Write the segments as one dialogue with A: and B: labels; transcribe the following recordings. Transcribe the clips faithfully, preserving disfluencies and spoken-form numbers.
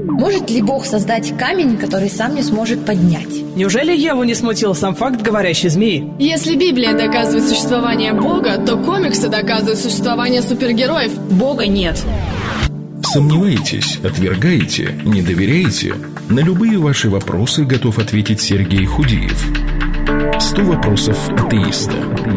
A: Может ли Бог создать камень, который сам не сможет поднять?
B: Неужели Еву не смутил сам факт говорящей змеи?
C: Если Библия доказывает существование Бога, то комиксы доказывают существование супергероев.
A: Бога нет.
D: Сомневаетесь, отвергаете, не доверяете? На любые ваши вопросы готов ответить Сергей Худиев. Сто вопросов атеиста.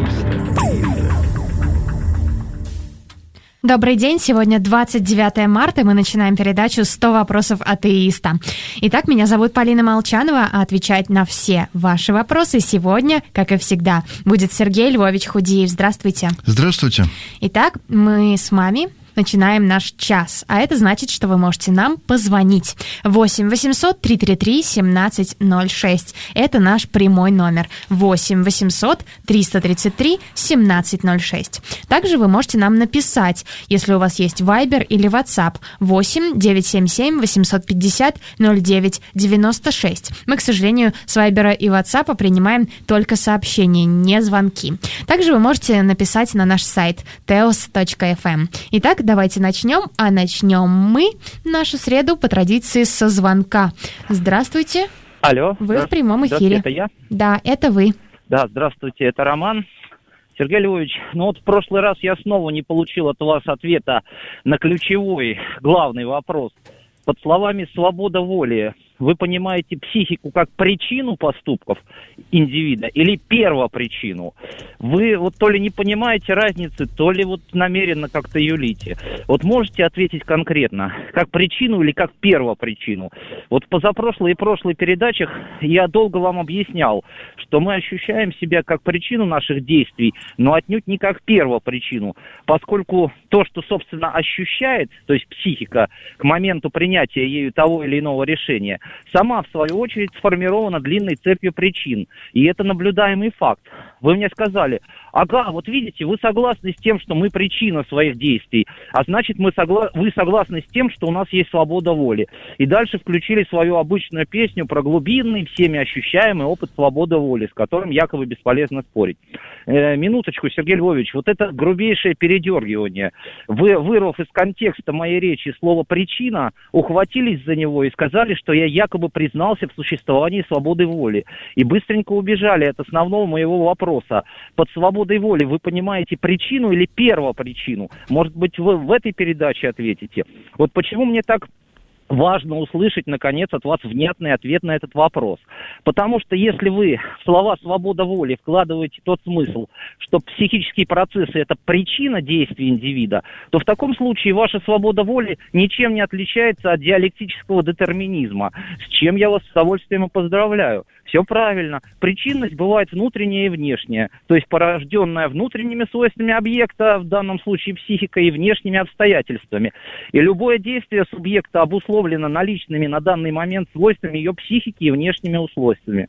E: Добрый день, сегодня двадцать девятое марта, и мы начинаем передачу «сто вопросов атеиста». Итак, меня зовут Полина Молчанова, а отвечать на все ваши вопросы сегодня, как и всегда, будет Сергей Львович Худиев. Здравствуйте.
F: Здравствуйте.
E: Итак, мы с вами начинаем наш час, а это значит, что вы можете нам позвонить. восемь восемьсот триста тридцать три семнадцать ноль шесть. Это наш прямой номер. восемь восемьсот триста тридцать три семнадцать ноль шесть. Также вы можете нам написать, если у вас есть Viber или WhatsApp. восемь девятьсот семьдесят семь восемьсот пятьдесят ноль девять девяносто шесть. Мы, к сожалению, с Viber и WhatsApp принимаем только сообщения, не звонки. Также вы можете написать на наш сайт теос точка эф эм. Итак, давайте начнем, а начнем мы нашу среду по традиции со звонка. Здравствуйте.
G: Алло.
E: Вы в прямом эфире.
G: Это я?
E: Да, это вы.
G: Да, здравствуйте, это Роман. Сергей Львович, ну вот в прошлый раз я снова не получил от вас ответа на ключевой, главный вопрос. Под словами «свобода воли» вы понимаете психику как причину поступков индивида или первопричину? Вы вот то ли не понимаете разницы, то ли вот намеренно как-то юлите. Вот можете ответить конкретно, как причину или как первопричину? Вот в позапрошлой и прошлой передачах я долго вам объяснял, что мы ощущаем себя как причину наших действий, но отнюдь не как первопричину, поскольку то, что, собственно, ощущает, то есть психика, к моменту принятия ею того или иного решения, сама, в свою очередь, сформирована длинной цепью причин. И это наблюдаемый факт. Вы мне сказали, ага, вот видите, вы согласны с тем, что мы причина своих действий, а значит, мы согла... вы согласны с тем, что у нас есть свобода воли. И дальше включили свою обычную песню про глубинный, всеми ощущаемый опыт свободы воли, с которым якобы бесполезно спорить. Э, минуточку, Сергей Львович, вот это грубейшее передергивание. Вы, вырвав из контекста моей речи слово «причина», ухватились за него и сказали, что я якобы признался в существовании свободы воли. И быстренько убежали от основного моего вопроса. Под свободой воли вы понимаете причину или первопричину? Может быть, вы в этой передаче ответите? Вот почему мне так важно услышать, наконец, от вас внятный ответ на этот вопрос. Потому что если вы в слова «свобода воли» вкладываете тот смысл, что психические процессы – это причина действий индивида, то в таком случае ваша свобода воли ничем не отличается от диалектического детерминизма, с чем я вас с удовольствием и поздравляю. Все правильно. Причинность бывает внутренняя и внешняя, то есть порожденная внутренними свойствами объекта, в данном случае психикой, и внешними обстоятельствами. И любое действие субъекта обусловлено наличными на данный момент свойствами ее психики и внешними условиями.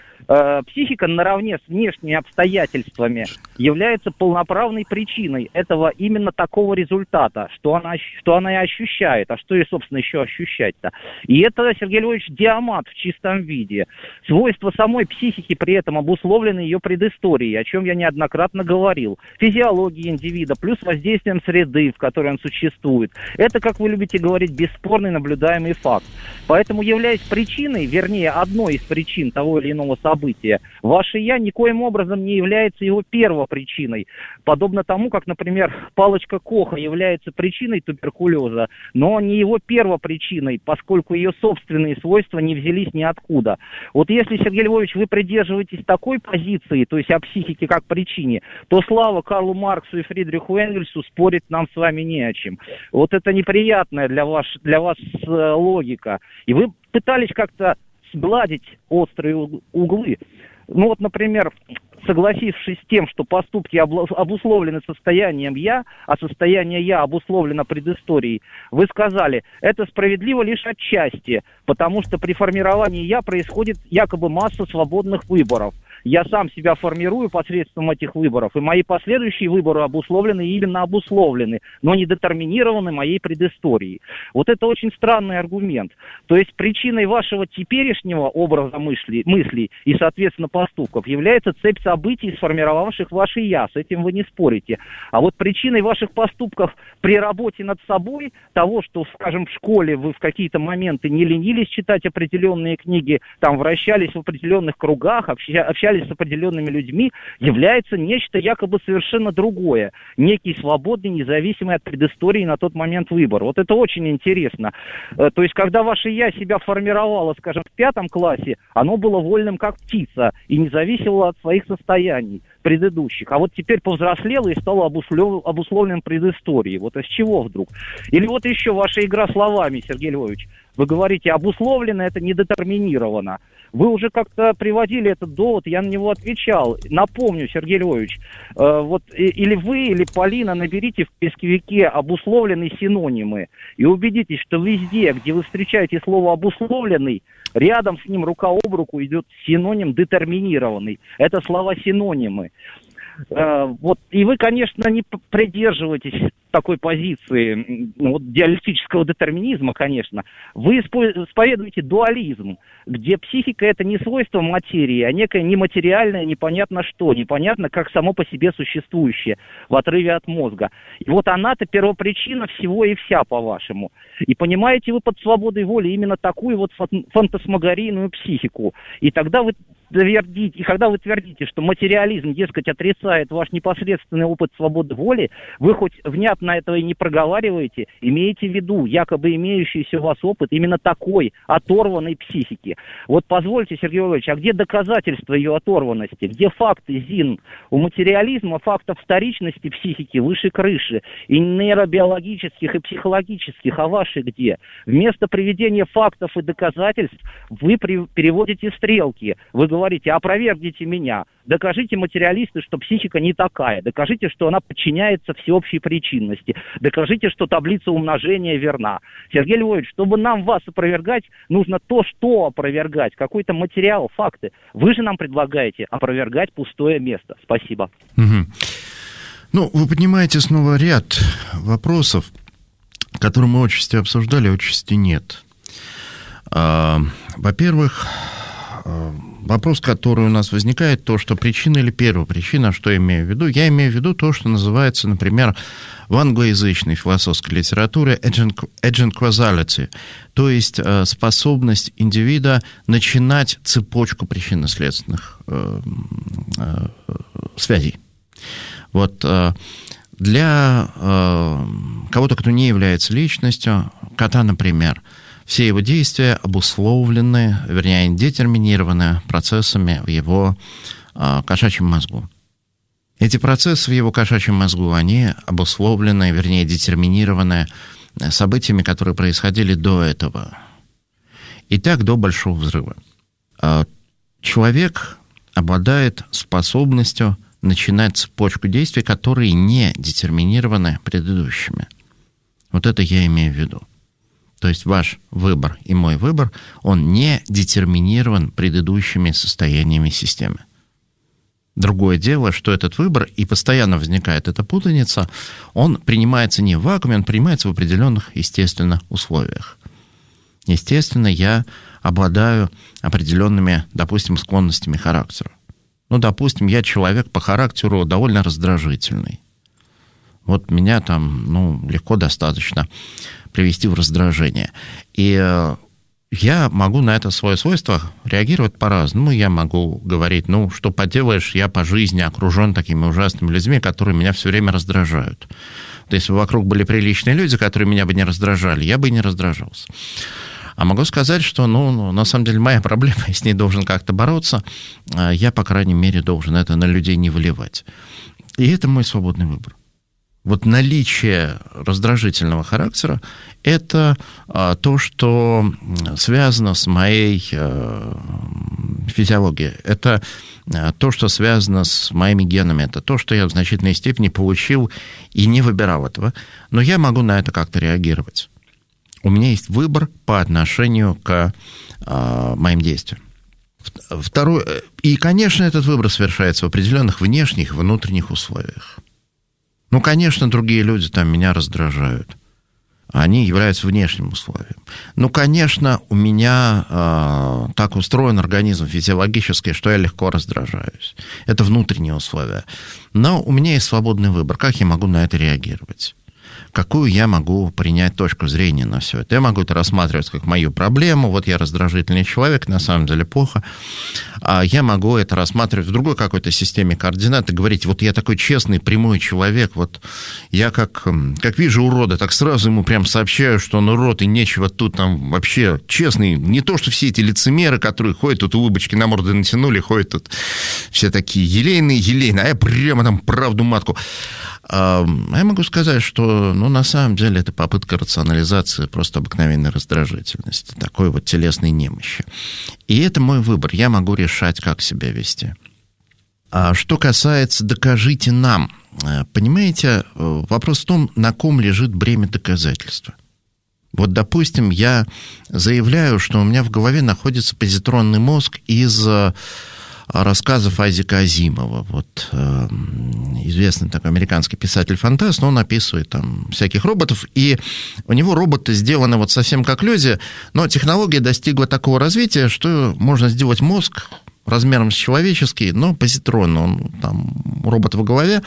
G: Э, психика наравне с внешними обстоятельствами является полноправной причиной этого именно такого результата, что она, что она и ощущает. А что ей, собственно, еще ощущать-то? И это, Сергей Львович, диамат в чистом виде. Свойства самой психики при этом обусловлены ее предысторией, о чем я неоднократно говорил. Физиологией индивида плюс воздействием среды, в которой он существует. Это, как вы любите говорить, бесспорный наблюдаемый факт. Поэтому, являясь причиной, вернее, одной из причин того или иного события, ваше «я» никоим образом не является его первопричиной. Подобно тому, как, например, палочка Коха является причиной туберкулеза, но не его первопричиной, поскольку ее собственные свойства не взялись ниоткуда. Вот если, Сергей Львович, вы придерживаетесь такой позиции, то есть о психике как причине, то слава Карлу Марксу и Фридриху Энгельсу, спорить нам с вами не о чем. Вот это неприятная для вас, для вас э, логика. И вы пытались как-то сгладить острые углы. Ну вот, например, согласившись с тем, что поступки обусловлены состоянием «я», а состояние «я» обусловлено предысторией, вы сказали, это справедливо лишь отчасти, потому что при формировании «я» происходит якобы масса свободных выборов. я сам себя формирую посредством этих выборов, и мои последующие выборы обусловлены именно обусловлены, но не детерминированы моей предысторией. Вот это очень странный аргумент. То есть причиной вашего теперешнего образа мысли, мыслей и, соответственно, поступков является цепь событий, сформировавших ваше «я». С этим вы не спорите. А вот причиной ваших поступков при работе над собой, того, что, скажем, в школе вы в какие-то моменты не ленились читать определенные книги, там вращались в определенных кругах, общались с определенными людьми, является нечто якобы совершенно другое. Некий свободный, независимый от предыстории на тот момент выбор. Вот это очень интересно. То есть, когда ваше «я» себя формировало, скажем, в пятом классе, оно было вольным как птица и не зависело от своих состояний предыдущих. А вот теперь повзрослело и стало обусловленным предысторией. Вот из чего вдруг? Или вот еще ваша игра словами, Сергей Львович. Вы говорите, обусловлено, это недетерминировано. Вы уже как-то приводили этот довод, я на него отвечал. Напомню, Сергей Львович, э, вот и, или вы, или Полина наберите в поисковике обусловленные синонимы и убедитесь, что везде, где вы встречаете слово «обусловленный», рядом с ним рука об руку идет синоним «детерминированный». Это слова-синонимы. Э, вот, и вы, конечно, не придерживаетесь такой позиции, ну, вот, диалектического детерминизма, конечно. Вы исповедуете дуализм, где психика — это не свойство материи, а некое нематериальное, непонятно что, непонятно как само по себе существующее в отрыве от мозга. И вот она-то первопричина всего и вся, по-вашему. И понимаете вы под свободой воли именно такую вот фантасмагорийную психику. И тогда вы твердите, и когда вы твердите, что материализм, дескать, отрицает ваш непосредственный опыт свободы воли, вы хоть внятно этого и не проговариваете, имеете в виду якобы имеющийся у вас опыт именно такой оторванной психики. Вот позвольте, Сергей Иванович, а где доказательства ее оторванности? Где факты, ЗИН? У материализма фактов вторичности психики выше крыши, и нейробиологических, и психологических, а ваши где? Вместо приведения фактов и доказательств вы при, переводите стрелки. Вы говорите, опровергните меня, докажите, материалисты, что психика не такая, докажите, что она подчиняется всеобщей причинности, докажите, что таблица умножения верна. Сергей Львович, чтобы нам вас опровергать, нужно то, что опровергать, какой-то материал, факты. Вы же нам предлагаете опровергать пустое место. Спасибо.
F: Угу. Ну, вы поднимаете снова ряд вопросов, которые мы отчасти обсуждали, отчасти нет. Во-первых, вопрос, который у нас возникает, то, что причина или первопричина, что я имею в виду? Я имею в виду то, что называется, например, в англоязычной философской литературе agent causality, то есть способность индивида начинать цепочку причинно-следственных связей. Вот для кого-то, кто не является личностью, кота, например, все его действия обусловлены, вернее, детерминированы процессами в его э, кошачьем мозгу. Эти процессы в его кошачьем мозгу, они обусловлены, вернее, детерминированы событиями, которые происходили до этого. И так до Большого взрыва. Э, человек обладает способностью начинать цепочку действий, которые не детерминированы предыдущими. Вот это я имею в виду. То есть ваш выбор и мой выбор, он не детерминирован предыдущими состояниями системы. Другое дело, что этот выбор, и постоянно возникает эта путаница, он принимается не в вакууме, он принимается в определенных, естественно, условиях. Естественно, я обладаю определенными, допустим, склонностями характера. Ну, допустим, я человек по характеру довольно раздражительный. Вот меня там, ну, легко достаточно привести в раздражение. И э, я могу на это свое свойство реагировать по-разному. Я могу говорить, ну, что поделаешь, я по жизни окружен такими ужасными людьми, которые меня все время раздражают. Вот если бы вокруг были приличные люди, которые меня бы не раздражали, я бы и не раздражался. А могу сказать, что, ну, на самом деле, моя проблема, я с ней должен как-то бороться, я, по крайней мере, должен это на людей не выливать. И это мой свободный выбор. Вот наличие раздражительного характера – это а, то, что связано с моей а, физиологией. Это а, то, что связано с моими генами. Это то, что я в значительной степени получил и не выбирал этого. Но я могу на это как-то реагировать. У меня есть выбор по отношению к а, моим действиям. Второе, и, конечно, этот выбор совершается в определенных внешних и внутренних условиях. Ну, конечно, другие люди там меня раздражают. Они являются внешним условием. Ну, конечно, у меня э, так устроен организм физиологически, что я легко раздражаюсь. Это внутренние условия. Но у меня есть свободный выбор. Как я могу на это реагировать? Какую я могу принять точку зрения на все это? Я могу это рассматривать как мою проблему. Вот я раздражительный человек, на самом деле плохо. А я могу это рассматривать в другой какой-то системе координат и говорить, вот я такой честный, прямой человек, вот я как, как вижу урода, так сразу ему прям сообщаю, что он урод, и нечего тут там вообще честный. Не то, что все эти лицемеры, которые ходят тут, улыбочки на морды натянули, ходят тут все такие елейные, елейные, а я прямо там правду матку. А я могу сказать, что, ну, на самом деле, это попытка рационализации просто обыкновенной раздражительности, такой вот телесной немощи. И это мой выбор. Я могу решать, как себя вести. А что касается «докажите нам», понимаете, вопрос в том, на ком лежит бремя доказательства. Вот, допустим, я заявляю, что у меня в голове находится позитронный мозг из рассказов Айзека Азимова. Вот э, известный такой американский писатель-фантаст, но он описывает там всяких роботов, и у него роботы сделаны вот совсем как люди, но технология достигла такого развития, что можно сделать мозг размером с человеческий, но позитронно, он там робот в голове,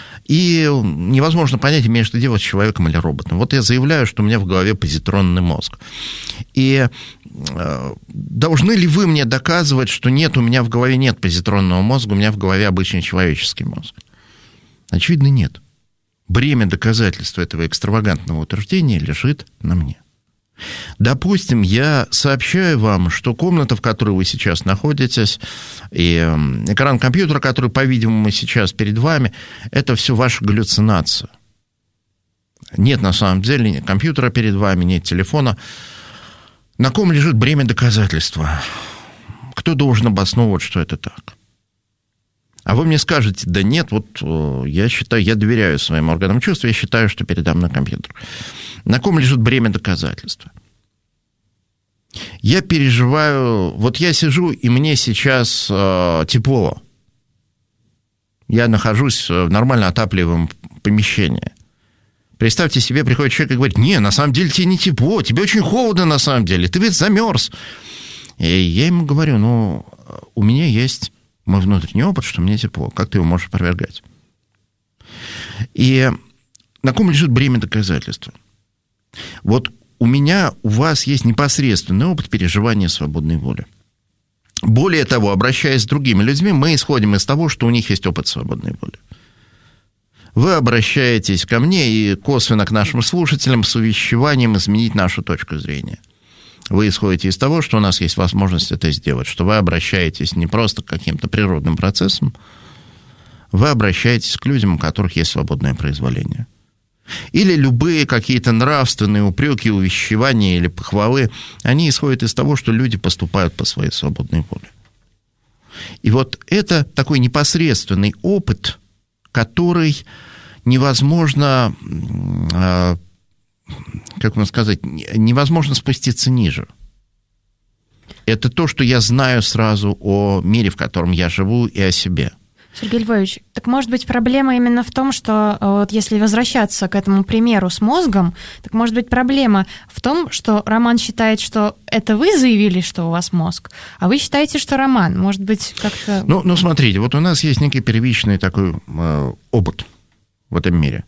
F: и невозможно понять, имеешь ты дело с человеком или роботом. Вот я заявляю, что у меня в голове позитронный мозг. И э, должны ли вы мне доказывать, что нет, у меня в голове нет позитронного мозга, у меня в голове обычный человеческий мозг? Очевидно, нет. Бремя доказательства этого экстравагантного утверждения лежит на мне. Допустим, я сообщаю вам, что комната, в которой вы сейчас находитесь, и экран компьютера, который, по-видимому, сейчас перед вами, это все ваша галлюцинация. Нет, на самом деле, нет компьютера перед вами, нет телефона. На ком лежит бремя доказательства? Кто должен обосновывать, что это так? А вы мне скажете, да нет, вот я считаю, я доверяю своим органам чувств, я считаю, что передо мной компьютер. На ком лежит бремя доказательства? Я переживаю, вот я сижу, и мне сейчас э, тепло. Я нахожусь в нормально отапливаемом помещении. Представьте себе, приходит человек и говорит, не, на самом деле тебе не тепло, тебе очень холодно на самом деле, ты ведь замерз. И я ему говорю, ну, у меня есть мой внутренний опыт, что мне тепло, как ты его можешь опровергать? И на ком лежит бремя доказательства? Вот у меня, у вас есть непосредственный опыт переживания свободной воли. Более того, обращаясь с другими людьми, мы исходим из того, что у них есть опыт свободной воли. Вы обращаетесь ко мне и косвенно к нашим слушателям с увещеванием изменить нашу точку зрения. Вы исходите из того, что у нас есть возможность это сделать, что вы обращаетесь не просто к каким-то природным процессам, вы обращаетесь к людям, у которых есть свободное произволение. Или любые какие-то нравственные упреки, увещевания или похвалы, они исходят из того, что люди поступают по своей свободной воле. И вот это такой непосредственный опыт, который невозможно, как вам сказать, невозможно спуститься ниже. Это то, что я знаю сразу о мире, в котором я живу, и о себе.
E: Сергей Львович, так может быть проблема именно в том, что вот если возвращаться к этому примеру с мозгом, так может быть проблема в том, что Роман считает, что это вы заявили, что у вас мозг, а вы считаете, что Роман, может быть, как-то...
F: Ну, ну смотрите, вот у нас есть некий первичный такой э, опыт в этом мире.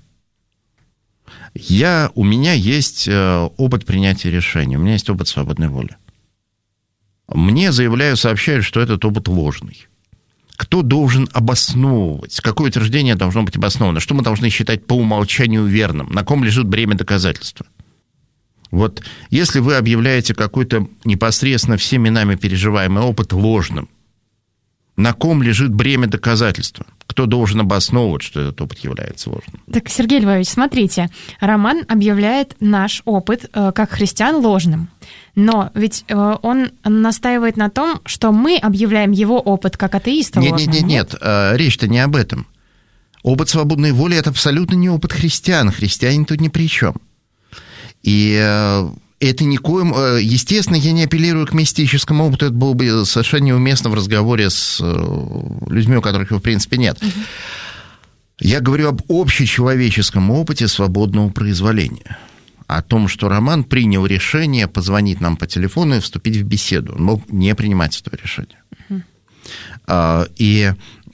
F: Я, у меня есть э, опыт принятия решений, у меня есть опыт свободной воли. Мне заявляю, сообщают, что этот опыт ложный. Кто должен обосновывать? Какое утверждение должно быть обосновано? Что мы должны считать по умолчанию верным? На ком лежит бремя доказательства? Вот если вы объявляете какой-то непосредственно всеми нами переживаемый опыт ложным, на ком лежит бремя доказательства? Кто должен обосновывать, что этот опыт является ложным?
E: Так, Сергей Львович, смотрите, Роман объявляет наш опыт э, как христиан ложным. Но ведь э, он настаивает на том, что мы объявляем его опыт как атеиста ложным.
F: Нет, нет, нет, нет. Э, речь-то не об этом. Опыт свободной воли – это абсолютно не опыт христиан. Христиане тут ни при чем. И э, это никоим... Естественно, я не апеллирую к мистическому опыту, это было бы совершенно неуместно в разговоре с людьми, у которых его, в принципе, нет. Угу. Я говорю об общечеловеческом опыте свободного произволения. О том, что Роман принял решение позвонить нам по телефону и вступить в беседу. Он мог не принимать этого решения. Uh-huh. И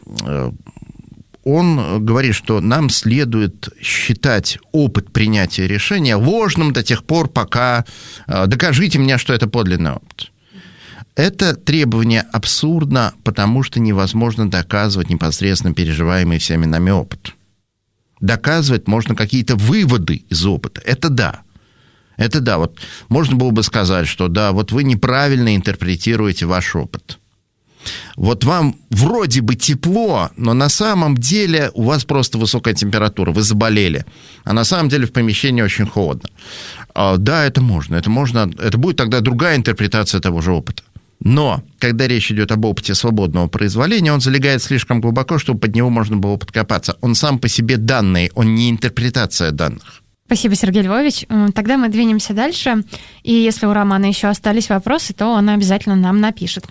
F: он говорит, что нам следует считать опыт принятия решения ложным до тех пор, пока докажите мне, что это подлинный опыт. Это требование абсурдно, потому что невозможно доказывать непосредственно переживаемый всеми нами опыт. Доказывать можно какие-то выводы из опыта. Это да. Это да. Вот можно было бы сказать, что да, вот вы неправильно интерпретируете ваш опыт. Вот вам вроде бы тепло, но на самом деле у вас просто высокая температура, вы заболели. А на самом деле в помещении очень холодно. Да, это можно. Это можно. Это будет тогда другая интерпретация того же опыта. Но, когда речь идет об опыте свободного произволения, он залегает слишком глубоко, чтобы под него можно было подкопаться. Он сам по себе данные, он не интерпретация данных.
E: Спасибо, Сергей Львович. Тогда мы двинемся дальше. И если у Романа еще остались вопросы, то он обязательно нам напишет.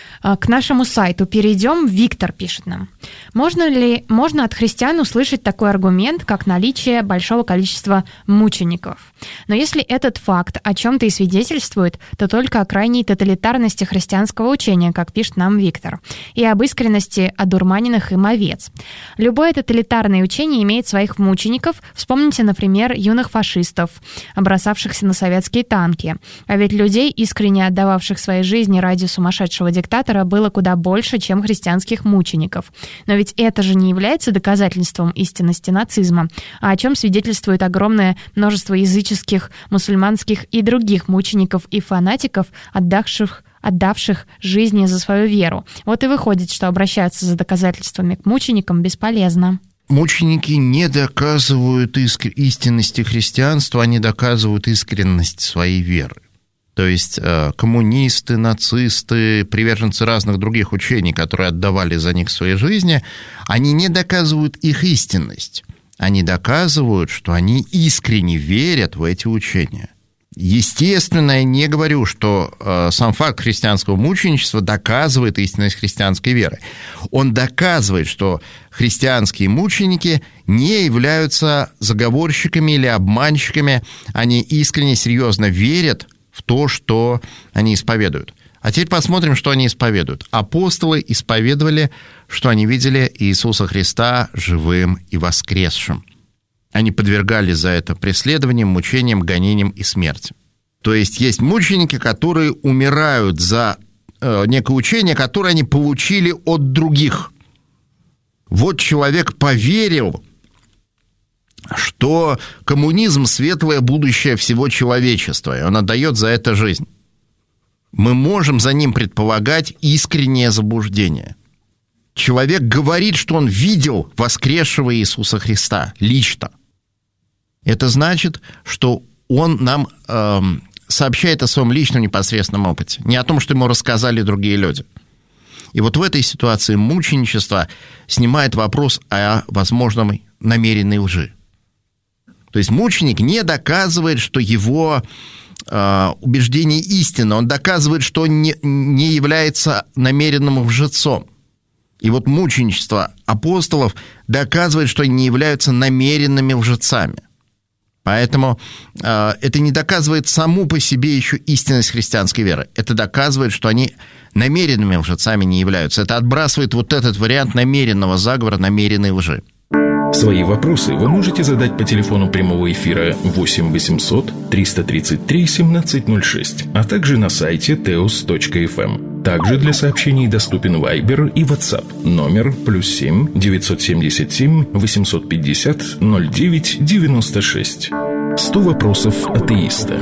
E: К нашему сайту перейдем. Виктор пишет нам. Можно ли, можно от христиан услышать такой аргумент, как наличие большого количества мучеников? Но если этот факт о чем-то и свидетельствует, то только о крайней тоталитарности христианского учения, как пишет нам Виктор, и об искренности одурманенных им овец. Любое тоталитарное учение имеет своих мучеников. Вспомните, например, юных фашистов, бросавшихся на советские танки. А ведь людей, искренне отдававших своей жизни ради сумасшедшего диктатора, было куда больше, чем христианских мучеников. Но ведь это же не является доказательством истинности нацизма, а о чем свидетельствует огромное множество языческих, мусульманских и других мучеников и фанатиков, отдавших, отдавших жизни за свою веру. Вот и выходит, что обращаться за доказательствами к мученикам бесполезно.
F: Мученики не доказывают иск... истинности христианства, они доказывают искренность своей веры. То есть коммунисты, нацисты, приверженцы разных других учений, которые отдавали за них свои жизни, они не доказывают их истинность. Они доказывают, что они искренне верят в эти учения. Естественно, я не говорю, что сам факт христианского мученичества доказывает истинность христианской веры. Он доказывает, что христианские мученики не являются заговорщиками или обманщиками, они искренне, серьезно верят в то, что они исповедуют. А теперь посмотрим, что они исповедуют. Апостолы исповедовали, что они видели Иисуса Христа живым и воскресшим. Они подвергались за это преследованиям, мучениям, гонениям и смерти. То есть есть мученики, которые умирают за э, некое учение, которое они получили от других. Вот человек поверил, что коммунизм – светлое будущее всего человечества, и он отдает за это жизнь. Мы можем за ним предполагать искреннее заблуждение. Человек говорит, что он видел воскресшего Иисуса Христа лично. Это значит, что он нам э, сообщает о своем личном непосредственном опыте, не о том, что ему рассказали другие люди. И вот в этой ситуации мученичество снимает вопрос о возможной намеренной лжи. То есть мученик не доказывает, что его э, убеждение истинно, он доказывает, что он не, не является намеренным лжецом. И вот мученичество апостолов доказывает, что они не являются намеренными лжецами. Поэтому э, это не доказывает саму по себе еще истинность христианской веры. Это доказывает, что они намеренными лжецами не являются. Это отбрасывает вот этот вариант намеренного заговора, намеренной лжи.
D: Свои вопросы вы можете задать по телефону прямого эфира восемь восемьсот триста тридцать три семнадцать ноль шесть, а также на сайте теос точка эф эм. Также для сообщений доступен Viber и WhatsApp. Номер плюс семь девятьсот семьдесят семь восемьсот пятьдесят ноль девять девяносто шесть. Сто вопросов атеиста.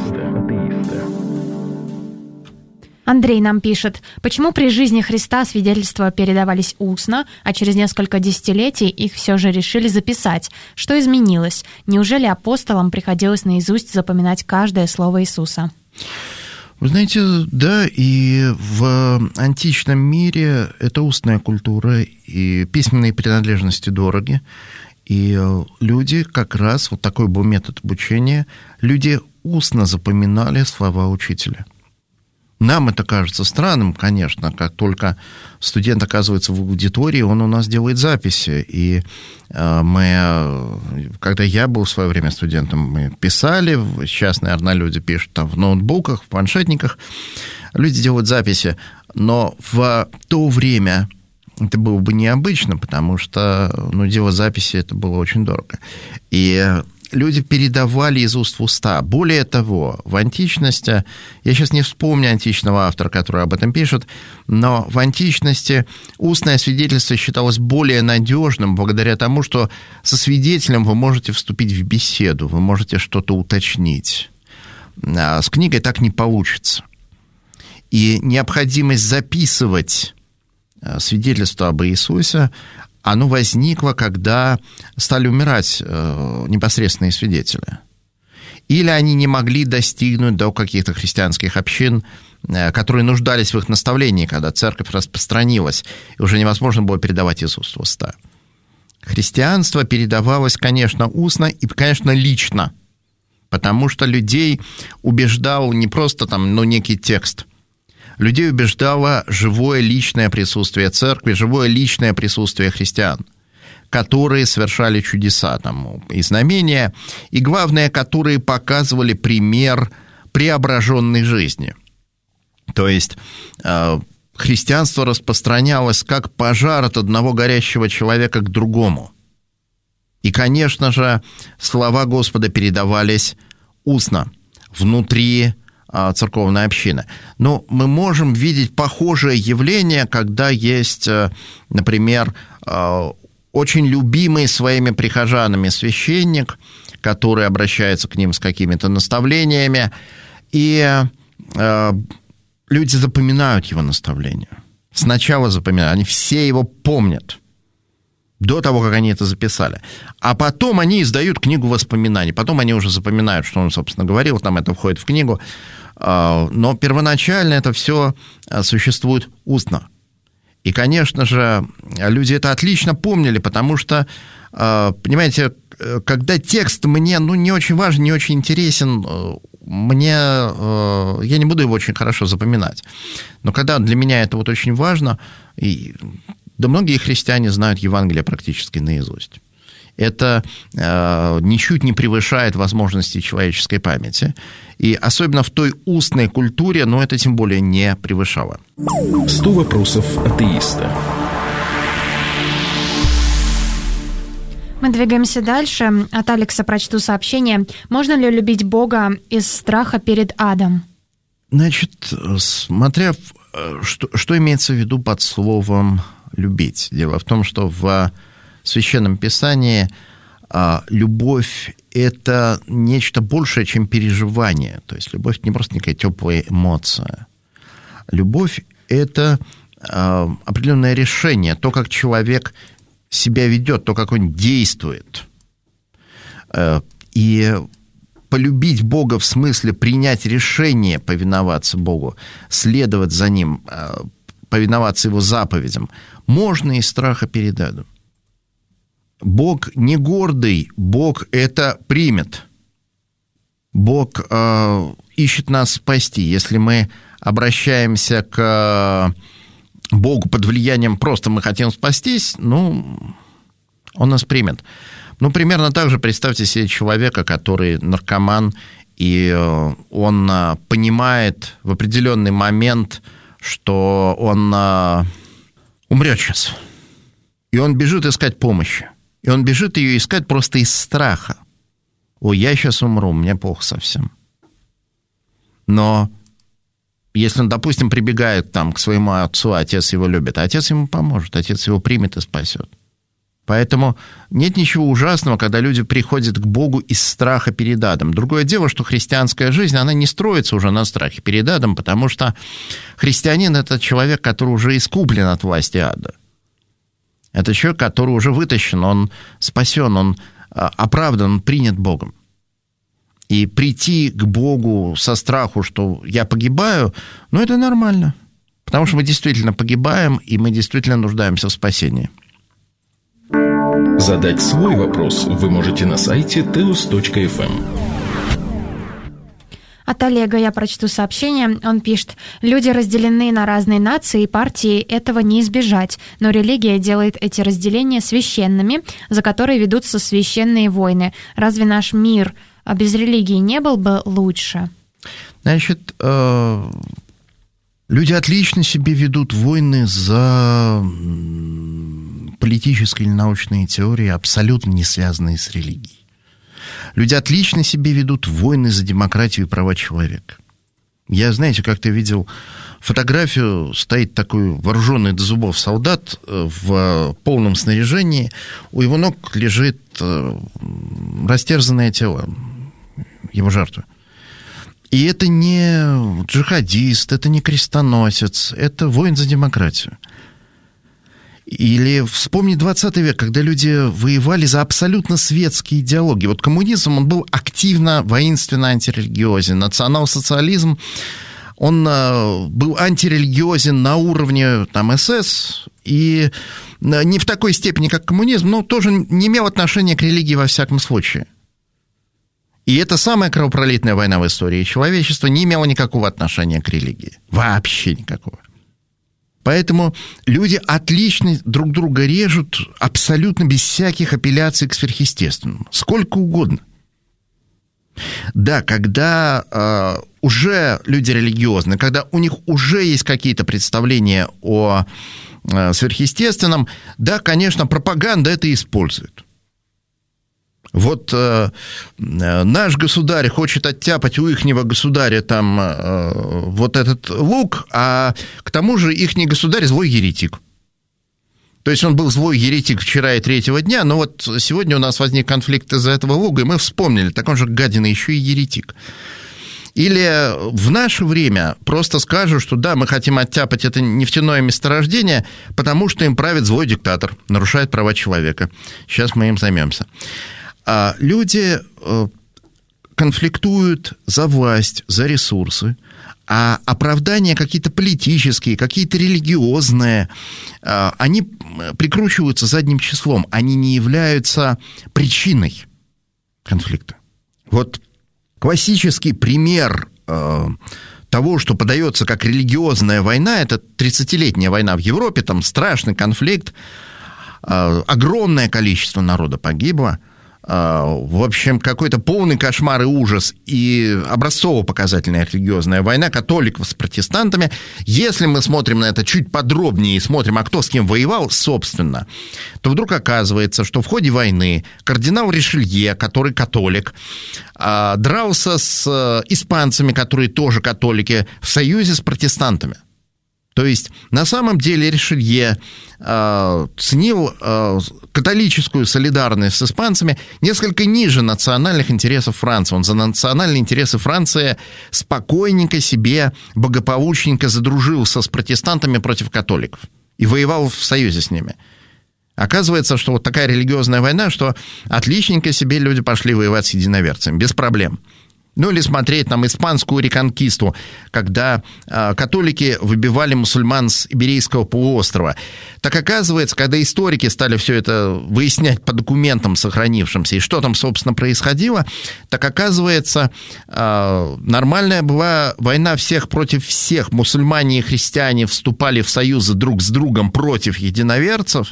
E: Андрей нам пишет, почему при жизни Христа свидетельства передавались устно, а через несколько десятилетий их все же решили записать? Что изменилось? Неужели апостолам приходилось наизусть запоминать каждое слово Иисуса?
F: Вы знаете, да, и в античном мире это устная культура, и письменные принадлежности дороги, и люди как раз, вот такой был метод обучения, люди устно запоминали слова учителя. Нам это кажется странным, конечно, как только студент оказывается в аудитории, он у нас делает записи. И мы, когда я был в свое время студентом, мы писали, сейчас, наверное, люди пишут там в ноутбуках, в планшетниках, люди делают записи. Но в то время это было бы необычно, потому что ну, делать записи это было очень дорого. И люди передавали из уст в уста. Более того, в античности, я сейчас не вспомню античного автора, который об этом пишет, но в античности устное свидетельство считалось более надежным благодаря тому, что со свидетелем вы можете вступить в беседу, вы можете что-то уточнить. А с книгой так не получится. И необходимость записывать свидетельство об Иисусе, оно возникло, когда стали умирать э, непосредственные свидетели. Или они не могли достигнуть до каких-то христианских общин, э, которые нуждались в их наставлении, когда церковь распространилась, и уже невозможно было передавать из уст в уста. Христианство передавалось, конечно, устно и, конечно, лично, потому что людей убеждал не просто там, ну, некий текст. Людей убеждало живое личное присутствие церкви, живое личное присутствие христиан, которые совершали чудеса там, и знамения, и, главное, которые показывали пример преображенной жизни. То есть э, христианство распространялось как пожар от одного горящего человека к другому. И, конечно же, слова Господа передавались устно, внутри церковной общины. Но мы можем видеть похожее явление, когда есть, например, очень любимый своими прихожанами священник, который обращается к ним с какими-то наставлениями, и люди запоминают его наставления. Сначала запоминают, они все его помнят до того, как они это записали. А потом они издают книгу воспоминаний. Потом они уже запоминают, что он, собственно, говорил, там это входит в книгу. Но первоначально это все существует устно. И, конечно же, люди это отлично помнили, потому что, понимаете, когда текст мне ну, не очень важен, не очень интересен, мне, я не буду его очень хорошо запоминать. Но когда для меня это вот очень важно, и, да многие христиане знают Евангелие практически наизусть. Это э, ничуть не превышает возможностей человеческой памяти. И особенно в той устной культуре, но это тем более не превышало.
D: сто вопросов атеиста.
E: Мы двигаемся дальше. От Алекса прочту сообщение. Можно ли любить Бога из страха перед адом?
F: Значит, смотря, что, что имеется в виду под словом «любить». Дело в том, что в Священном Писании а, любовь – это нечто большее, чем переживание. То есть любовь – не просто некая теплая эмоция. Любовь – это а, определенное решение, то, как человек себя ведет, то, как он действует. А, и полюбить Бога в смысле принять решение повиноваться Богу, следовать за Ним, а, повиноваться Его заповедям, можно из страха перед адом. Бог не гордый, Бог это примет. Бог э, ищет нас спасти. Если мы обращаемся к Богу под влиянием просто мы хотим спастись, ну, Он нас примет. Ну, примерно так же представьте себе человека, который наркоман, и он понимает в определенный момент, что он умрет сейчас. И он бежит искать помощи. И он бежит ее искать просто из страха. Ой, я сейчас умру, мне плохо совсем. Но если он, допустим, прибегает там, к своему отцу, отец его любит, а отец ему поможет, отец его примет и спасет. Поэтому нет ничего ужасного, когда люди приходят к Богу из страха перед адом. Другое дело, что христианская жизнь, она не строится уже на страхе перед адом, потому что христианин – это человек, который уже искуплен от власти ада. Это человек, который уже вытащен, он спасен, он оправдан, он принят Богом. И прийти к Богу со страху, что я погибаю, ну, это нормально. Потому что мы действительно погибаем, и мы действительно нуждаемся в спасении.
D: Задать свой вопрос вы можете на сайте теос точка эф эм.
E: От Олега я прочту сообщение. Он пишет: люди разделены на разные нации и партии, этого не избежать, но религия делает эти разделения священными, за которые ведутся священные войны. Разве наш мир без религии не был бы лучше?
F: Значит, люди отлично себе ведут войны за политические или научные теории, абсолютно не связанные с религией. Люди отлично себе ведут войны за демократию и права человека. Я, знаете, как-то видел фотографию, стоит такой вооруженный до зубов солдат в полном снаряжении, у его ног лежит растерзанное тело его жертвы. И это не джихадист, это не крестоносец, это воин за демократию. Или вспомни двадцатый век, когда люди воевали за абсолютно светские идеологии. Вот коммунизм, он был активно, воинственно антирелигиозен. Национал-социализм, он был антирелигиозен на уровне там, СС, и не в такой степени, как коммунизм, но тоже не имел отношения к религии во всяком случае. И это самая кровопролитная война в истории человечества не имела никакого отношения к религии. Вообще никакого. Поэтому люди отлично друг друга режут абсолютно без всяких апелляций к сверхъестественному. Сколько угодно. Да, когда э, уже люди религиозны, когда у них уже есть какие-то представления о э, сверхъестественном, да, конечно, пропаганда это использует. Вот э, наш государь хочет оттяпать у ихнего государя там э, вот этот лук, а к тому же ихний государь злой еретик. То есть он был злой еретик вчера и третьего дня, но вот сегодня у нас возник конфликт из-за этого лука, и мы вспомнили, так он же гадина еще и еретик. Или в наше время просто скажут, что да, мы хотим оттяпать это нефтяное месторождение, потому что им правит злой диктатор, нарушает права человека. Сейчас мы им займемся. Люди конфликтуют за власть, за ресурсы, а оправдания какие-то политические, какие-то религиозные, они прикручиваются задним числом, они не являются причиной конфликта. Вот классический пример того, что подается как религиозная война, это тридцатилетняя война в Европе, там страшный конфликт, огромное количество народа погибло. В общем, какой-то полный кошмар и ужас, и образцово-показательная религиозная война католиков с протестантами. Если мы смотрим на это чуть подробнее и смотрим, а кто с кем воевал, собственно, то вдруг оказывается, что в ходе войны кардинал Ришелье, который католик, дрался с испанцами, которые тоже католики, в союзе с протестантами. То есть, на самом деле, Ришелье э, ценил э, католическую солидарность с испанцами несколько ниже национальных интересов Франции. Он за национальные интересы Франции спокойненько себе, благополучненько задружился с протестантами против католиков и воевал в союзе с ними. Оказывается, что вот такая религиозная война, что отличненько себе люди пошли воевать с единоверцами, без проблем. Ну, или смотреть там испанскую реконкисту, когда э, католики выбивали мусульман с Иберийского полуострова. Так оказывается, когда историки стали все это выяснять по документам сохранившимся, и что там, собственно, происходило, так оказывается, э, нормальная была война всех против всех. Мусульмане и христиане вступали в союзы друг с другом против единоверцев,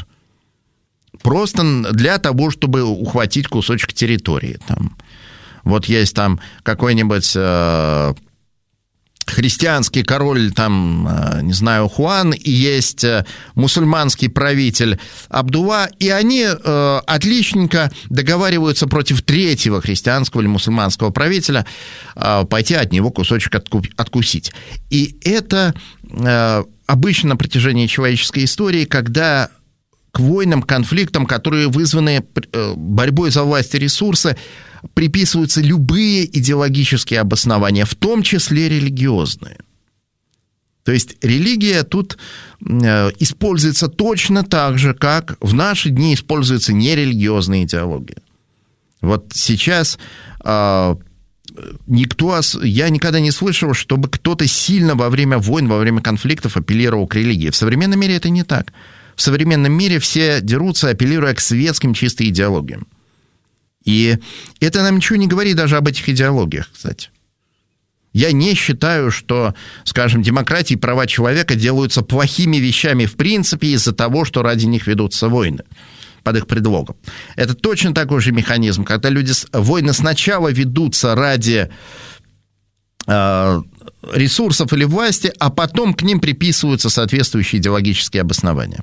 F: просто для того, чтобы ухватить кусочек территории там. Вот есть там какой-нибудь э, христианский король, там, э, не знаю, Хуан, и есть э, мусульманский правитель Абдулла, и они э, отличненько договариваются против третьего христианского или мусульманского правителя э, пойти от него кусочек отку- откусить. И это э, обычно на протяжении человеческой истории, когда к войнам, конфликтам, которые вызваны э, борьбой за власть и ресурсы, приписываются любые идеологические обоснования, в том числе религиозные. То есть религия тут э, используется точно так же, как в наши дни используется нерелигиозная идеология. Вот сейчас э, никто, я никогда не слышал, чтобы кто-то сильно во время войн, во время конфликтов апеллировал к религии. В современном мире это не так. В современном мире все дерутся, апеллируя к светским чисто идеологиям. И это нам ничего не говорит даже об этих идеологиях, кстати. Я не считаю, что, скажем, демократия и права человека делаются плохими вещами в принципе из-за того, что ради них ведутся войны под их предлогом. Это точно такой же механизм, когда люди, войны сначала ведутся ради э, ресурсов или власти, а потом к ним приписываются соответствующие идеологические обоснования.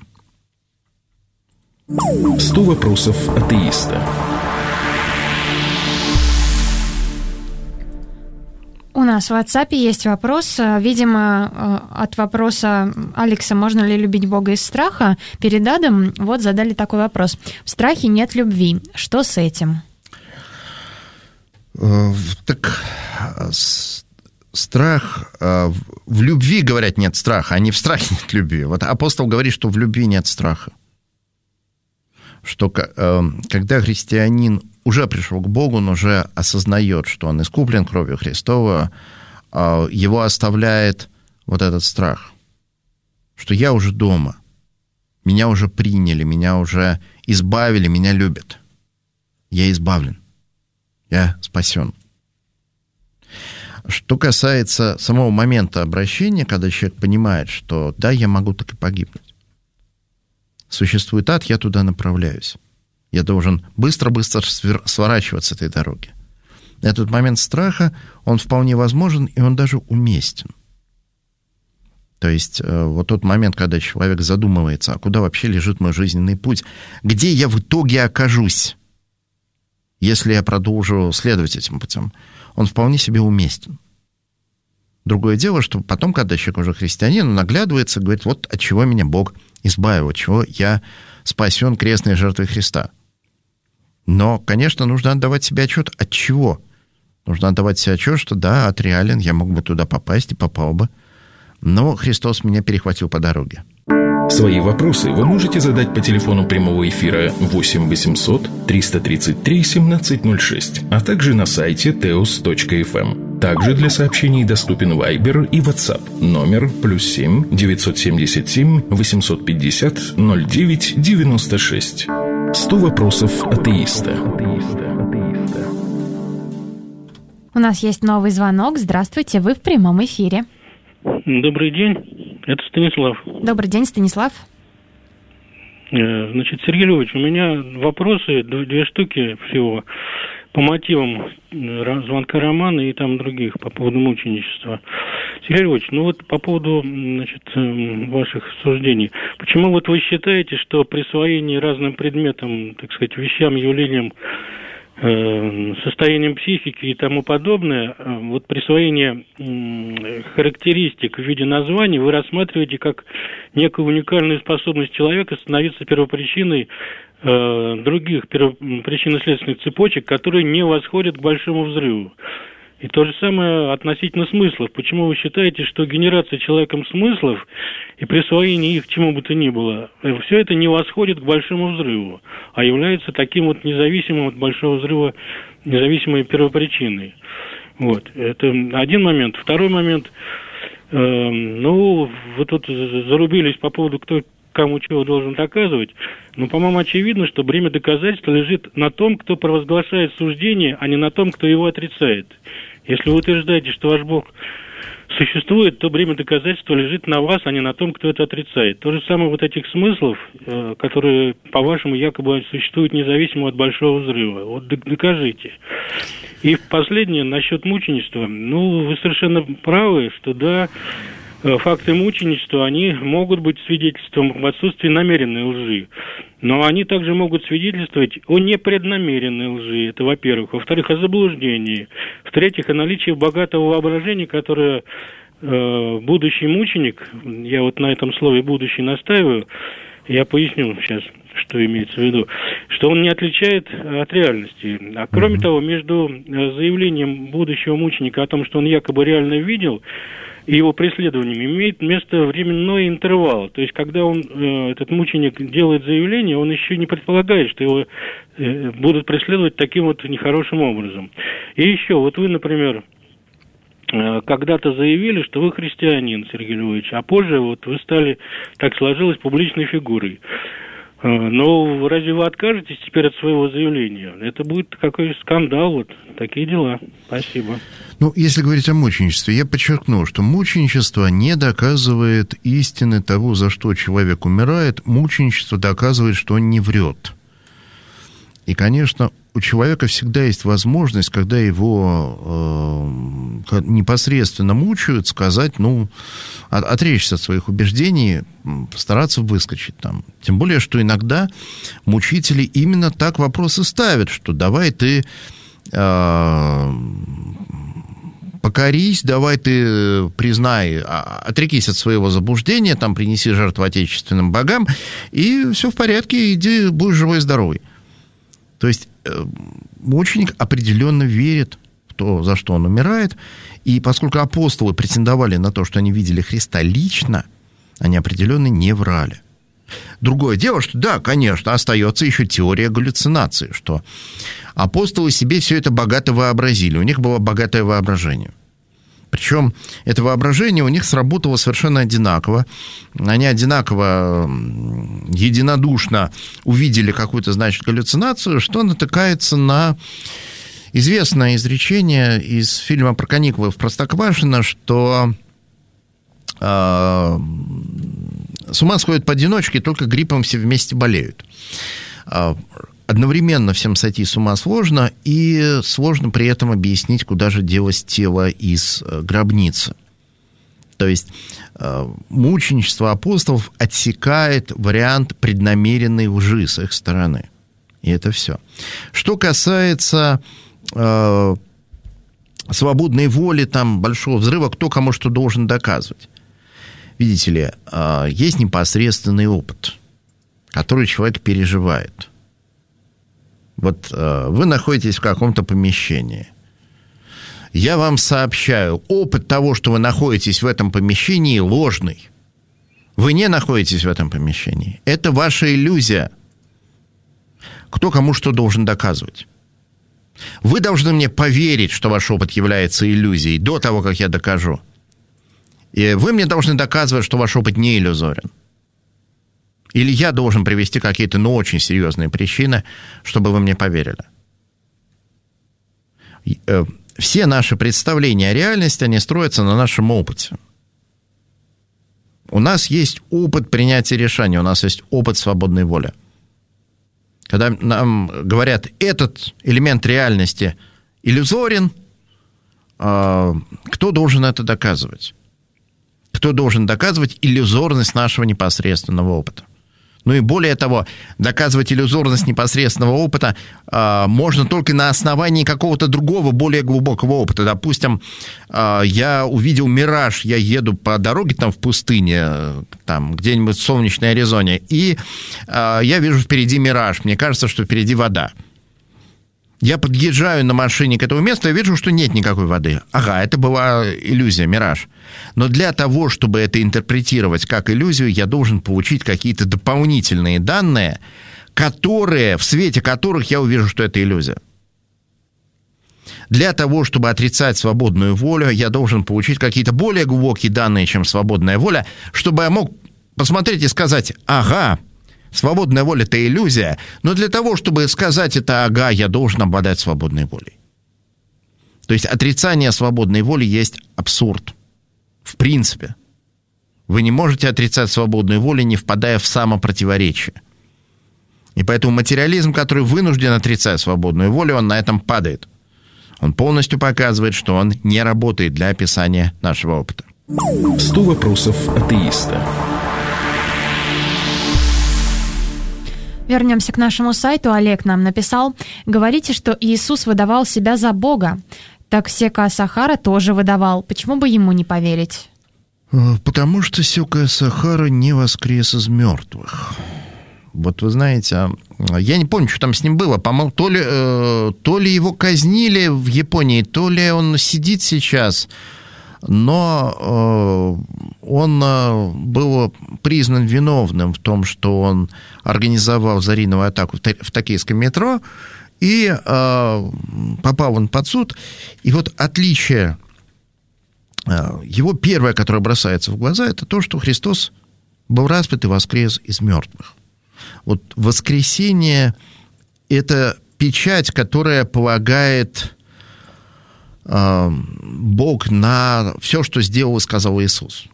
D: сто вопросов атеиста.
E: У нас в WhatsApp есть вопрос. Видимо, от вопроса Алекса, можно ли любить Бога из страха, перед Адом вот задали такой вопрос. В страхе нет любви. Что с этим?
F: Так страх... В любви, говорят, нет страха, а не в страхе нет любви. Вот апостол говорит, что в любви нет страха. Что когда христианин уже пришел к Богу, он уже осознает, что он искуплен кровью Христова, его оставляет вот этот страх, что я уже дома, меня уже приняли, меня уже избавили, меня любят. Я избавлен, я спасен. Что касается самого момента обращения, когда человек понимает, что да, я могу так и погибнуть. Существует ад, я туда направляюсь. Я должен быстро-быстро сворачивать с этой дороги. Этот момент страха, он вполне возможен, и он даже уместен. То есть вот тот момент, когда человек задумывается, а куда вообще лежит мой жизненный путь, где я в итоге окажусь, если я продолжу следовать этим путем, он вполне себе уместен. Другое дело, что потом, когда человек уже христианин, он оглядывается и говорит, вот от чего меня Бог избавил, от чего я спасен крестной жертвой Христа. Но, конечно, нужно отдавать себе отчет, от чего. Нужно отдавать себе отчет, что да, ад реален, я мог бы туда попасть и попал бы, но Христос меня перехватил по дороге.
D: Свои вопросы вы можете задать по телефону прямого эфира восемь восемьсот триста тридцать три семнадцать ноль шесть, а также на сайте теос точка эф эм. Также для сообщений доступен Viber и WhatsApp. Номер плюс семь девятьсот семьдесят семь восемьсот пятьдесят ноль девять девяносто шесть. сто вопросов атеиста.
E: У нас есть новый звонок. Здравствуйте, вы в прямом эфире.
H: Добрый день, это Станислав.
E: Добрый день, Станислав.
H: Значит, Сергей Львович, у меня вопросы, две штуки всего, по мотивам звонка Романа и там других, по поводу мученичества. Сергей Львович, ну вот по поводу, значит, ваших суждений. Почему вот вы считаете, что присвоение разным предметам, так сказать, вещам, явлениям, состоянием психики и тому подобное, вот присвоение характеристик в виде названий вы рассматриваете как некую уникальную способность человека становиться первопричиной других причинно-следственных цепочек, которые не восходят к большому взрыву? И то же самое относительно смыслов. Почему вы считаете, что генерация человеком смыслов и присвоение их чему бы то ни было, все это не восходит к большому взрыву, а является таким вот независимым от большого взрыва, независимой первопричиной? Вот. Это один момент. Второй момент. Э, ну, вы тут зарубились по поводу, кто кому чего должен доказывать. Но, по-моему, очевидно, что бремя доказательства лежит на том, кто провозглашает суждение, а не на том, кто его отрицает. Если вы утверждаете, что ваш Бог существует, то бремя доказательства лежит на вас, а не на том, кто это отрицает. То же самое вот этих смыслов, которые, по-вашему, якобы существуют независимо от большого взрыва. Вот докажите. И последнее, насчет мученичества. Ну, вы совершенно правы, что да, факты мученичества, они могут быть свидетельством об отсутствии намеренной лжи. Но они также могут свидетельствовать о непреднамеренной лжи. Это, во-первых. Во-вторых, о заблуждении. В-третьих, о наличии богатого воображения, которое э, будущий мученик, я вот на этом слове «будущий» настаиваю, я поясню сейчас, что имеется в виду, что он не отличает от реальности. А кроме mm-hmm. того, между заявлением будущего мученика о том, что он якобы реально видел, и его преследованием имеет место временной интервал. То есть, когда он, э, этот мученик делает заявление, он еще не предполагает, что его э, будут преследовать таким вот нехорошим образом. И еще, вот вы, например, э, когда-то заявили, что вы христианин, Сергей Львович, а позже вот вы стали, так сложилось, публичной фигурой. Но разве вы откажетесь теперь от своего заявления? Это будет какой-то скандал, вот такие дела. Спасибо.
F: Ну, если говорить о мученичестве, я подчеркну, что мученичество не доказывает истины того, за что человек умирает. Мученичество доказывает, что он не врет. И, конечно, у человека всегда есть возможность, когда его э, непосредственно мучают, сказать, ну, от, отречься от своих убеждений, постараться выскочить там. Тем более, что иногда мучители именно так вопросы ставят, что давай ты э, покорись, давай ты признай, отрекись от своего заблуждения, там, принеси жертву отечественным богам, и все в порядке, иди, будешь живой и здоровый. То есть мученик определенно верит в то, за что он умирает, и поскольку апостолы претендовали на то, что они видели Христа лично, они определенно не врали. Другое дело, что да, конечно, остается еще теория галлюцинации, что апостолы себе все это богато вообразили, у них было богатое воображение. Причем это воображение у них сработало совершенно одинаково. Они одинаково, единодушно увидели какую-то, значит, галлюцинацию, что натыкается на известное изречение из фильма про каникулы в Простоквашино, что э, с ума сходят поодиночке, только гриппом все вместе болеют. Одновременно всем сойти с ума сложно, и сложно при этом объяснить, куда же делось тело из гробницы. То есть мученичество апостолов отсекает вариант преднамеренной лжи с их стороны. И это все. Что касается э, свободной воли, там, большого взрыва, кто кому что должен доказывать. Видите ли, э, есть непосредственный опыт, который человек переживает. Вот э, вы находитесь в каком-то помещении. Я вам сообщаю, опыт того, что вы находитесь в этом помещении, ложный. Вы не находитесь в этом помещении. Это ваша иллюзия. Кто кому что должен доказывать? Вы должны мне поверить, что ваш опыт является иллюзией до того, как я докажу. И вы мне должны доказывать, что ваш опыт не иллюзорен. Или я должен привести какие-то, ну, очень серьезные причины, чтобы вы мне поверили. Все наши представления о реальности, они строятся на нашем опыте. У нас есть опыт принятия решений, у нас есть опыт свободной воли. Когда нам говорят, этот элемент реальности иллюзорен, кто должен это доказывать? Кто должен доказывать иллюзорность нашего непосредственного опыта? Ну и более того, доказывать иллюзорность непосредственного опыта э, можно только на основании какого-то другого, более глубокого опыта. Допустим, э, я увидел мираж, я еду по дороге там в пустыне, там где-нибудь в солнечной Аризоне, и э, я вижу впереди мираж, мне кажется, что впереди вода. Я подъезжаю на машине к этому месту и вижу, что нет никакой воды. Ага, это была иллюзия, мираж. Но для того, чтобы это интерпретировать как иллюзию, я должен получить какие-то дополнительные данные, которые, в свете которых я увижу, что это иллюзия. Для того, чтобы отрицать свободную волю, я должен получить какие-то более глубокие данные, чем свободная воля, чтобы я мог посмотреть и сказать, ага, свободная воля – это иллюзия, но для того, чтобы сказать это «ага», я должен обладать свободной волей. То есть отрицание свободной воли есть абсурд. В принципе. Вы не можете отрицать свободную волю, не впадая в самопротиворечие. И поэтому материализм, который вынужден отрицать свободную волю, он на этом падает. Он полностью показывает, что он не работает для описания нашего опыта.
D: сто вопросов атеиста.
E: Вернемся к нашему сайту. Олег нам написал: говорите, что Иисус выдавал себя за Бога. Так Сека Асахара тоже выдавал. Почему бы ему не поверить?
F: Потому что Сека Асахара не воскрес из мертвых. Вот вы знаете, я не помню, что там с ним было. По-моему, то ли, то ли его казнили в Японии, то ли он сидит сейчас. Но э, он э, был признан виновным в том, что он организовал зарийную атаку в, в токийском метро, и э, попал он под суд. И вот отличие, э, его первое, которое бросается в глаза, это то, что Христос был распят и воскрес из мертвых. Вот воскресение – это печать, которая полагает э, Бог на все, что сделал и сказал Иисус.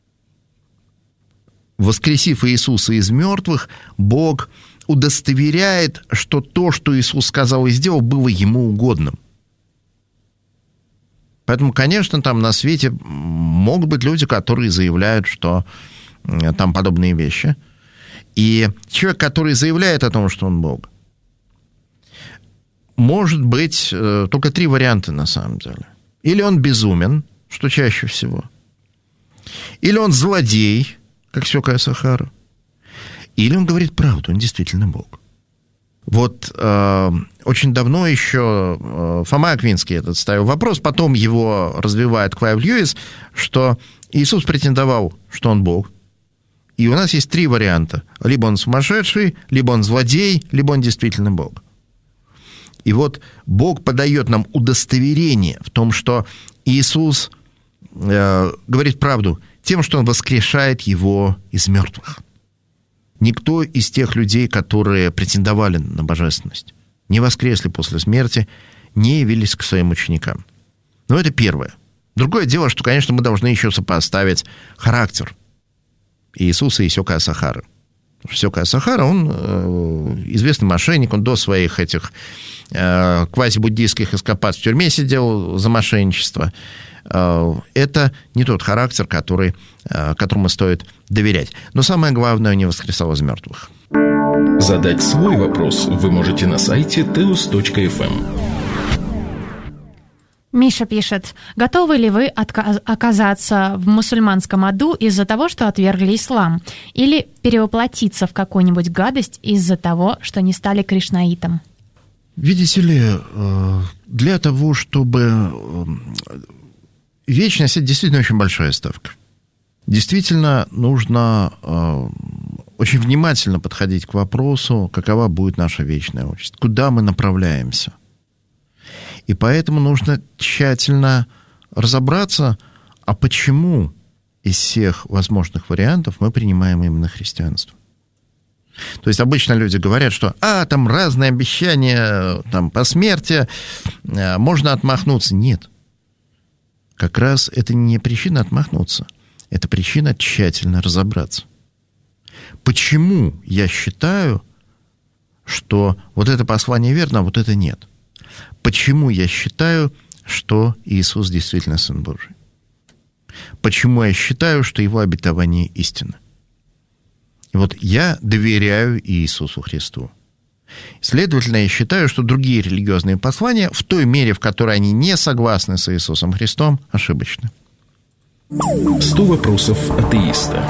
F: Воскресив Иисуса из мертвых, Бог удостоверяет, что то, что Иисус сказал и сделал, было Ему угодным. Поэтому, конечно, там на свете могут быть люди, которые заявляют, что там подобные вещи. И человек, который заявляет о том, что он Бог, может быть только три варианта на самом деле. Или он безумен, что чаще всего. Или он злодей, как Сёка Асахара. Или он говорит правду, он действительно Бог. Вот э, очень давно еще э, Фома Аквинский этот ставил вопрос, потом его развивает Клайв Льюис, что Иисус претендовал, что он Бог. И у нас есть три варианта. Либо он сумасшедший, либо он злодей, либо он действительно Бог. И вот Бог подает нам удостоверение в том, что Иисус э, говорит правду тем, что он воскрешает его из мертвых. Никто из тех людей, которые претендовали на божественность, не воскресли после смерти, не явились к своим ученикам. Но это первое. Другое дело, что, конечно, мы должны еще сопоставить характер Иисуса и Сёка Асахары. Сёка Асахара, он э, известный мошенник, он до своих этих э, квазибуддийских эскапад в тюрьме сидел за мошенничество. Э, это не тот характер, который, э, которому стоит доверять. Но самое главное, он не воскресал из мертвых.
D: Задать свой вопрос вы можете на сайте теос точка эф эм.
E: Миша пишет, готовы ли вы отка- оказаться в мусульманском аду из-за того, что отвергли ислам? Или перевоплотиться в какую-нибудь гадость из-за того, что не стали кришнаитом?
F: Видите ли, для того, чтобы... Вечность – это действительно очень большая ставка. Действительно, нужно очень внимательно подходить к вопросу, какова будет наша вечная участь, куда мы направляемся. И поэтому нужно тщательно разобраться, а почему из всех возможных вариантов мы принимаем именно христианство. То есть обычно люди говорят, что а, там разные обещания там, по смерти, можно отмахнуться. Нет. Как раз это не причина отмахнуться. Это причина тщательно разобраться. Почему я считаю, что вот это послание верно, а вот это нет? Почему я считаю, что Иисус действительно Сын Божий? Почему я считаю, что Его обетование истина? И вот я доверяю Иисусу Христу. Следовательно, я считаю, что другие религиозные послания, в той мере, в которой они не согласны с Иисусом Христом, ошибочны.
D: сто вопросов атеиста.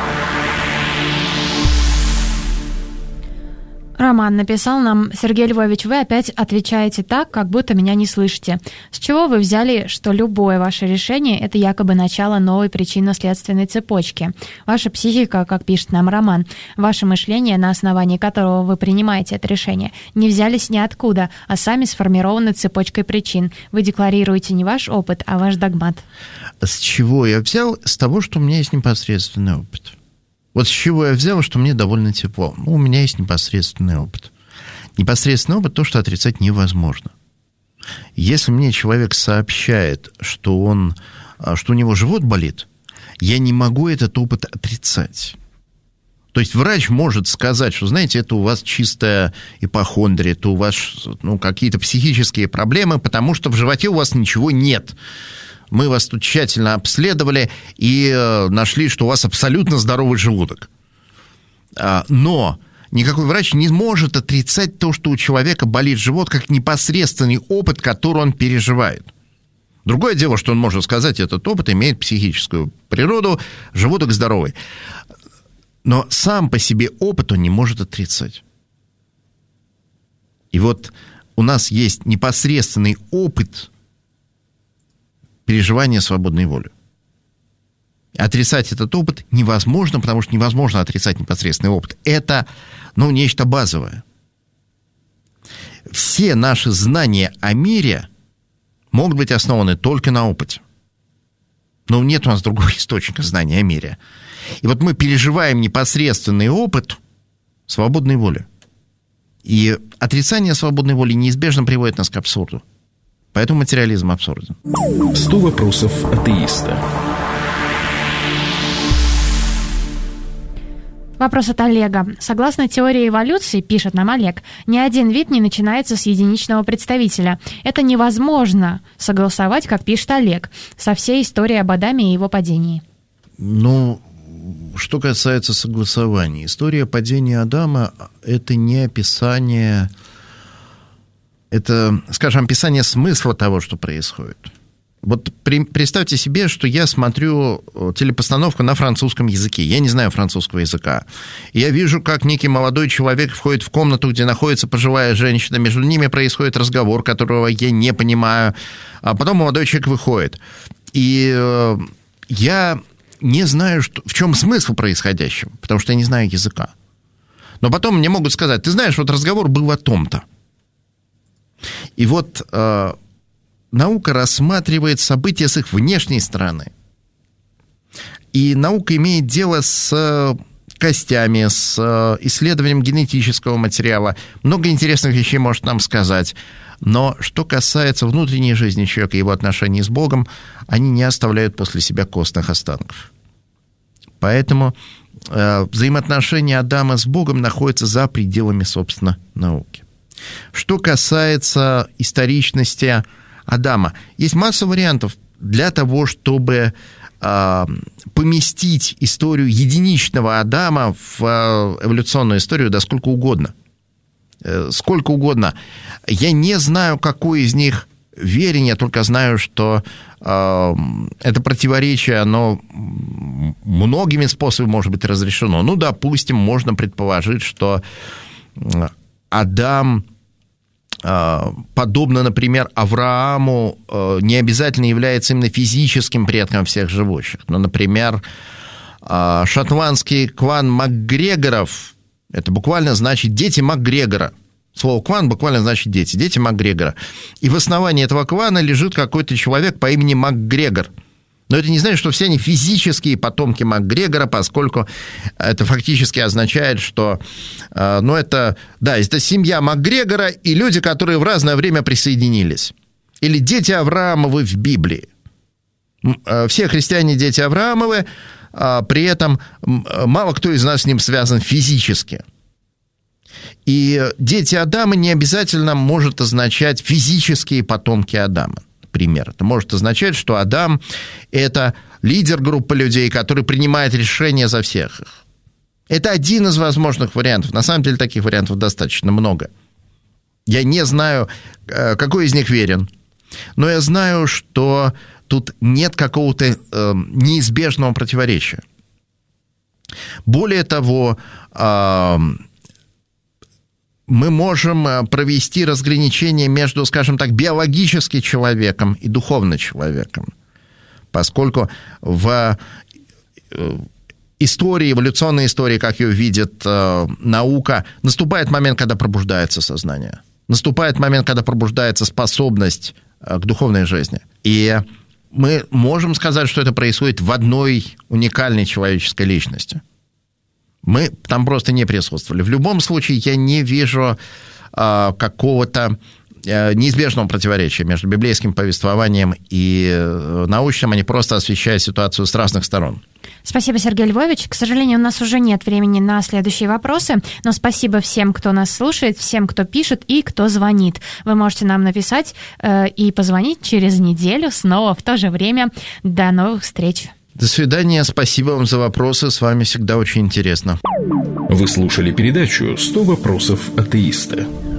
E: Роман написал нам: Сергей Львович, вы опять отвечаете так, как будто меня не слышите. С чего вы взяли, что любое ваше решение – это якобы начало новой причинно-следственной цепочки? Ваша психика, как пишет нам Роман, ваше мышление, на основании которого вы принимаете это решение, не взялись ниоткуда, а сами сформированы цепочкой причин. Вы декларируете не ваш опыт, а ваш догмат.
F: С чего я взял? С того, что у меня есть непосредственный опыт. Вот с чего я взял, что мне довольно тепло. Ну, у меня есть непосредственный опыт. Непосредственный опыт – то, что отрицать невозможно. Если мне человек сообщает, что, он, что у него живот болит, я не могу этот опыт отрицать. То есть врач может сказать, что, знаете, это у вас чистая ипохондрия, это у вас ну, какие-то психические проблемы, потому что в животе у вас ничего нет. Мы вас тут тщательно обследовали и нашли, что у вас абсолютно здоровый желудок. Но никакой врач не может отрицать то, что у человека болит живот, как непосредственный опыт, который он переживает. Другое дело, что он может сказать, этот опыт имеет психическую природу, желудок здоровый. Но сам по себе опыт он не может отрицать. И вот у нас есть непосредственный опыт переживания свободной воли. Отрицать этот опыт невозможно, потому что невозможно отрицать непосредственный опыт. Это, ну, нечто базовое. Все наши знания о мире могут быть основаны только на опыте. Но нет у нас другого источника знания о мире. И вот мы переживаем непосредственный опыт свободной воли. И отрицание свободной воли неизбежно приводит нас к абсурду. Поэтому материализм абсурден.
D: сто вопросов атеиста.
E: Вопрос от Олега. Согласно теории эволюции, пишет нам Олег, ни один вид не начинается с единичного представителя. Это невозможно согласовать, как пишет Олег, со всей историей об Адаме и его падении.
F: Ну, что касается согласования, история падения Адама – это не описание... Это, скажем, описание смысла того, что происходит. Вот при, представьте себе, что я смотрю телепостановку на французском языке. Я не знаю французского языка. Я вижу, как некий молодой человек входит в комнату, где находится пожилая женщина. Между ними происходит разговор, которого я не понимаю. А потом молодой человек выходит. И э, я не знаю, что, в чем смысл происходящего, потому что я не знаю языка. Но потом мне могут сказать, ты знаешь, вот разговор был о том-то. И вот э, наука рассматривает события с их внешней стороны. И наука имеет дело с костями, с исследованием генетического материала. Много интересных вещей может нам сказать. Но что касается внутренней жизни человека и его отношений с Богом, они не оставляют после себя костных останков. Поэтому э, взаимоотношения Адама с Богом находятся за пределами, собственно, науки. Что касается историчности Адама, есть масса вариантов для того, чтобы э, поместить историю единичного Адама в э, эволюционную историю, да сколько угодно. Э, сколько угодно. Я не знаю, какой из них верен, я только знаю, что э, это противоречие, оно многими способами может быть разрешено. Ну, допустим, можно предположить, что Адам, подобно, например, Аврааму, не обязательно является именно физическим предком всех живущих. Но, например, шотландский клан Макгрегоров, это буквально значит «дети Макгрегора». Слово «клан» буквально значит «дети», дети Макгрегора. И в основании этого клана лежит какой-то человек по имени Макгрегор. Но это не значит, что все они физические потомки Макгрегора, поскольку это фактически означает, что, ну, это, да, это семья Макгрегора и люди, которые в разное время присоединились. Или дети Авраамовы в Библии. Все христиане дети Авраамовы, при этом мало кто из нас с ним связан физически. И дети Адама не обязательно может означать физические потомки Адама. Пример. Это может означать, что Адам – это лидер группы людей, который принимает решения за всех их. Это один из возможных вариантов. На самом деле таких вариантов достаточно много. Я не знаю, какой из них верен, но я знаю, что тут нет какого-то э, неизбежного противоречия. Более того, э, мы можем провести разграничение между, скажем так, биологическим человеком и духовным человеком, поскольку в истории, эволюционной истории, как ее видит наука, наступает момент, когда пробуждается сознание, наступает момент, когда пробуждается способность к духовной жизни. И мы можем сказать, что это происходит в одной уникальной человеческой личности. Мы там просто не присутствовали. В любом случае, я не вижу а, какого-то а, неизбежного противоречия между библейским повествованием и а, научным. Они просто освещают ситуацию с разных сторон.
E: Спасибо, Сергей Львович. К сожалению, у нас уже нет времени на следующие вопросы, но спасибо всем, кто нас слушает, всем, кто пишет и кто звонит. Вы можете нам написать э, и позвонить через неделю снова в то же время. До новых встреч.
F: До свидания, спасибо вам за вопросы, с вами всегда очень интересно.
D: Вы слушали передачу «сто вопросов атеиста».